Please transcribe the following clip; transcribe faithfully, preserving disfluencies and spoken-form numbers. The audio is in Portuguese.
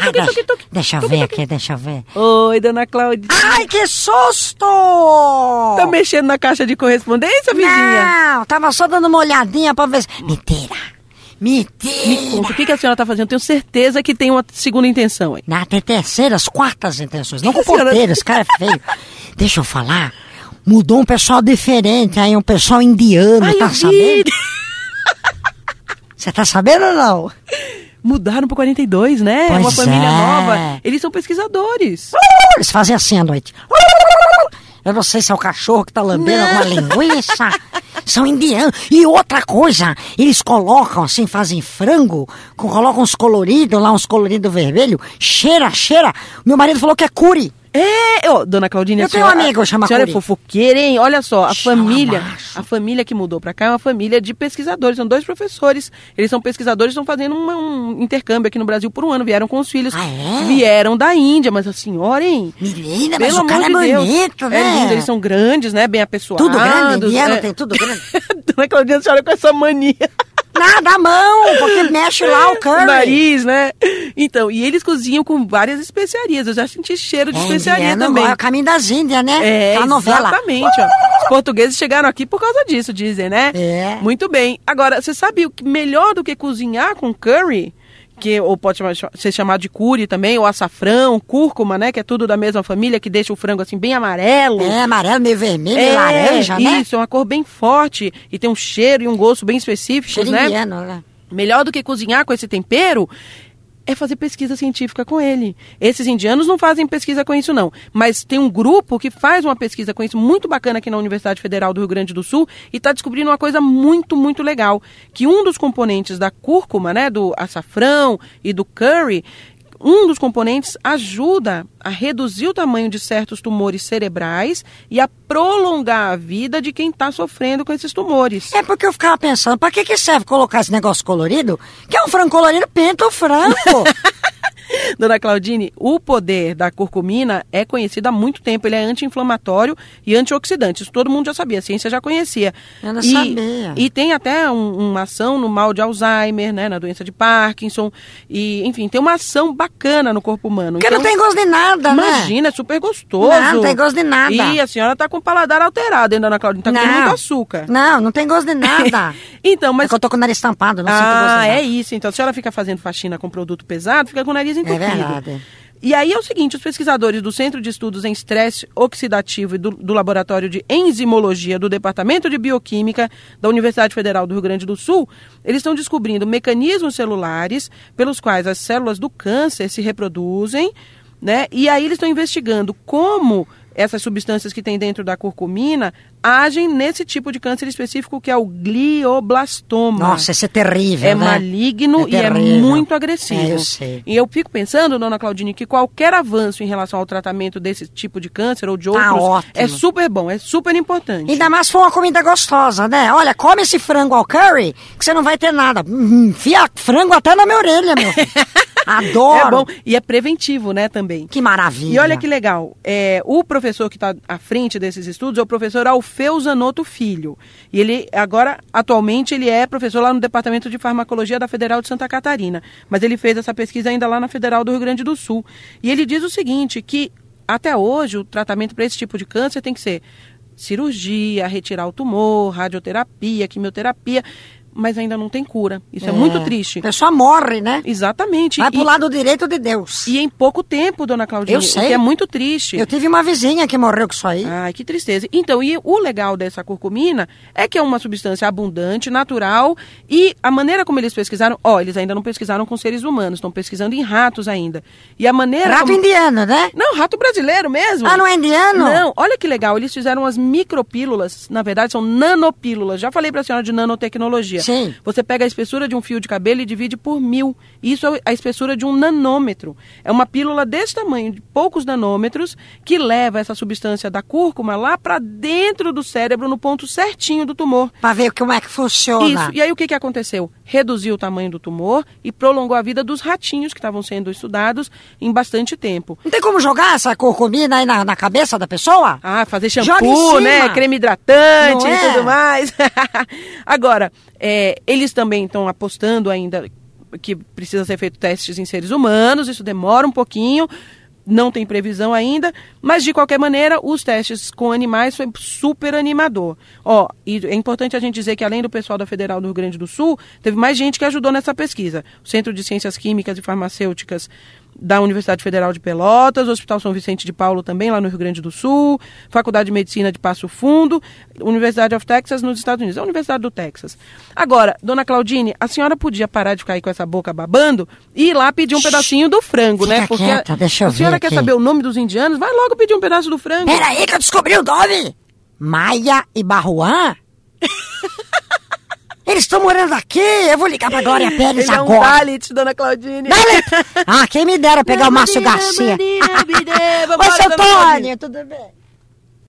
Ai, tuque, deixa, tuque, tuque. deixa eu Tuque, ver tuque. aqui, deixa eu ver. Oi, dona Claudinha. Ai, que susto! Tá mexendo na caixa de correspondência, vizinha? Não, tava só dando uma olhadinha pra ver... se- Mentira! Mentira! Me conta, o que, que a senhora tá fazendo? Tenho certeza que tem uma segunda intenção, hein? Não, tem terceiras, quartas intenções. Não com A senhora- porteiro, esse cara é feio. Deixa eu falar. Mudou um pessoal diferente aí, um pessoal indiano, Ai, tá eu vi. sabendo? Você tá sabendo ou não? Mudaram pro quarenta e dois, né? Pois uma família é. nova. Eles são pesquisadores. Eles fazem assim à noite. Eu não sei se é o cachorro que tá lambendo Não. alguma linguiça. São indianos. E outra coisa, eles colocam assim, fazem frango, co- colocam uns coloridos lá, uns coloridos vermelhos. Cheira, cheira. Meu marido falou que é curi. É, ô, dona Claudinha, Eu a tenho senhora, um amigo, chama a senhora é Curi. fofoqueira, hein? Olha só, a Chama família, macho. a família que mudou pra cá é uma família de pesquisadores, são dois professores. Eles são pesquisadores, estão fazendo uma- um intercâmbio aqui no Brasil por um ano, vieram com os filhos. Ah, é? Vieram da Índia, mas a senhora, hein? Menina, mas Pelo o cara é amor de Deus. bonito, né? É lindo, eles são grandes, né? Bem apessoados. Tudo grande, indiano é. tem tudo grande. Dona Claudinha, a senhora com essa mania. Nada, a mão, porque mexe lá o curry. O nariz, né? Então, e eles cozinham com várias especiarias. Eu já senti cheiro de É, especiaria indiano, também. É o caminho das Índias, né? É, a novela. exatamente. Ó. Os portugueses chegaram aqui por causa disso, dizem, né? É. Muito bem. Agora, você sabe o que melhor do que cozinhar com curry? Que, ou pode chamar- ser chamado de curry também, ou açafrão, cúrcuma, né? Que é tudo da mesma família, que deixa o frango assim bem amarelo. É, amarelo, meio vermelho, É, meio laranja, né? isso, é uma cor bem forte e tem um cheiro e um gosto bem específicos, Cheiro né? indiano, né? Melhor do que cozinhar com esse tempero é fazer pesquisa científica com ele. Esses indianos não fazem pesquisa com isso, não. Mas tem um grupo que faz uma pesquisa com isso muito bacana aqui na Universidade Federal do Rio Grande do Sul e está descobrindo uma coisa muito, muito legal. Que um dos componentes da cúrcuma, né, do açafrão e do curry, um dos componentes ajuda a reduzir o tamanho de certos tumores cerebrais e a prolongar a vida de quem está sofrendo com esses tumores. É porque eu ficava pensando, pra que que serve colocar esse negócio colorido? Que é um frango colorido, penta o frango. Dona Claudine, o poder da curcumina é conhecido há muito tempo. Ele é anti-inflamatório e antioxidante. Isso todo mundo já sabia, a ciência já conhecia. Eu não e, sabia. E tem até um- uma ação no mal de Alzheimer, né, na doença de Parkinson. E, enfim, tem uma ação bacana no corpo humano. Porque não tem gosto de nada, né? Imagina, é super gostoso. Não, não tem gosto de nada. E a senhora tá com o paladar alterado, hein, Dona Claudine? Tá comendo Não. muito açúcar. Não, não tem gosto de nada. Então, Mas... mas... É que eu tô com o nariz tampado, não sinto gosto de Ah, nada. é isso. Então, a senhora fica fazendo faxina com produto pesado, fica com o nariz entupido. verdade. E aí é o seguinte, os pesquisadores do Centro de Estudos em Estresse Oxidativo e do, do Laboratório de Enzimologia do Departamento de Bioquímica da Universidade Federal do Rio Grande do Sul, eles estão descobrindo mecanismos celulares pelos quais as células do câncer se reproduzem, né? E aí eles estão investigando como essas substâncias que tem dentro da curcumina agem nesse tipo de câncer específico que é o glioblastoma. Nossa, isso é terrível, É né? maligno É e é terrível. muito agressivo. É, eu sei. E eu fico pensando, dona Claudine, que qualquer avanço em relação ao tratamento desse tipo de câncer ou de outros ótimo. é super bom, é super importante. Ainda mais se for uma comida gostosa, né? Olha, come esse frango ao curry, que você não vai ter nada. Hum, Enfia frango até na minha orelha, meu filho. Adoro. É bom e é preventivo, né, também. Que maravilha. E olha que legal, é, o professor que está à frente desses estudos é o professor Alfeu Zanotto Filho. E ele, agora, atualmente, ele é professor lá no Departamento de Farmacologia da Federal de Santa Catarina. Mas ele fez essa pesquisa ainda lá na Federal do Rio Grande do Sul. E ele diz o seguinte, que até hoje o tratamento para esse tipo de câncer tem que ser cirurgia, retirar o tumor, radioterapia, quimioterapia, mas ainda não tem cura. Isso é, é muito triste. A pessoa morre, né? Exatamente. Vai e, pro lado direito de Deus. E em pouco tempo, dona Claudinha. Eu sei. O que é muito triste. Eu tive uma vizinha que morreu com isso aí. Ai, que tristeza. Então, e o legal dessa curcumina é que é uma substância abundante, natural, e a maneira como eles pesquisaram, ó, eles ainda não pesquisaram com seres humanos, estão pesquisando em ratos ainda. E a maneira Rato como... indiano, né? Não, rato brasileiro mesmo. Ah, não é indiano? Não, olha que legal, eles fizeram umas micropílulas, na verdade são nanopílulas. Já falei pra senhora de nanotecnologia. Sim. Você pega a espessura de um fio de cabelo e divide por mil. Isso é a espessura de um nanômetro. É uma pílula desse tamanho, de poucos nanômetros, que leva essa substância da cúrcuma lá pra dentro do cérebro, no ponto certinho do tumor. Pra ver como é que funciona. Isso. E aí o que, que aconteceu? Reduziu o tamanho do tumor e prolongou a vida dos ratinhos que estavam sendo estudados em bastante tempo. Não tem como jogar essa curcumina aí na, na cabeça da pessoa? Ah, fazer Joga em shampoo, cima. né? Creme hidratante Não e é? tudo mais. Agora, é, eles também estão apostando ainda que precisa ser feito testes em seres humanos, isso demora um pouquinho, não tem previsão ainda, mas de qualquer maneira os testes com animais foi super animador. Ó, e é importante a gente dizer que além do pessoal da Federal do Rio Grande do Sul, teve mais gente que ajudou nessa pesquisa. O Centro de Ciências Químicas e Farmacêuticas da Universidade Federal de Pelotas, o Hospital São Vicente de Paulo também lá no Rio Grande do Sul, Faculdade de Medicina de Passo Fundo, University of Texas nos Estados Unidos, a Universidade do Texas. Agora, dona Claudine, a senhora podia parar de ficar aí com essa boca babando e ir lá pedir um Shhh, pedacinho do frango, fica né? Porque quieta, deixa eu a senhora ver quer aqui. saber o nome dos indianos, vai logo pedir um pedaço do frango. Peraí que eu descobri o nome! Maia e Barruan? Eles estão morando aqui, eu vou ligar pra Glória Pérez Ele agora. É um Dalit, dona Claudine. Dalit! Ah, quem me dera pegar o Márcio Garcia. Oi, seu Tony, tudo bem?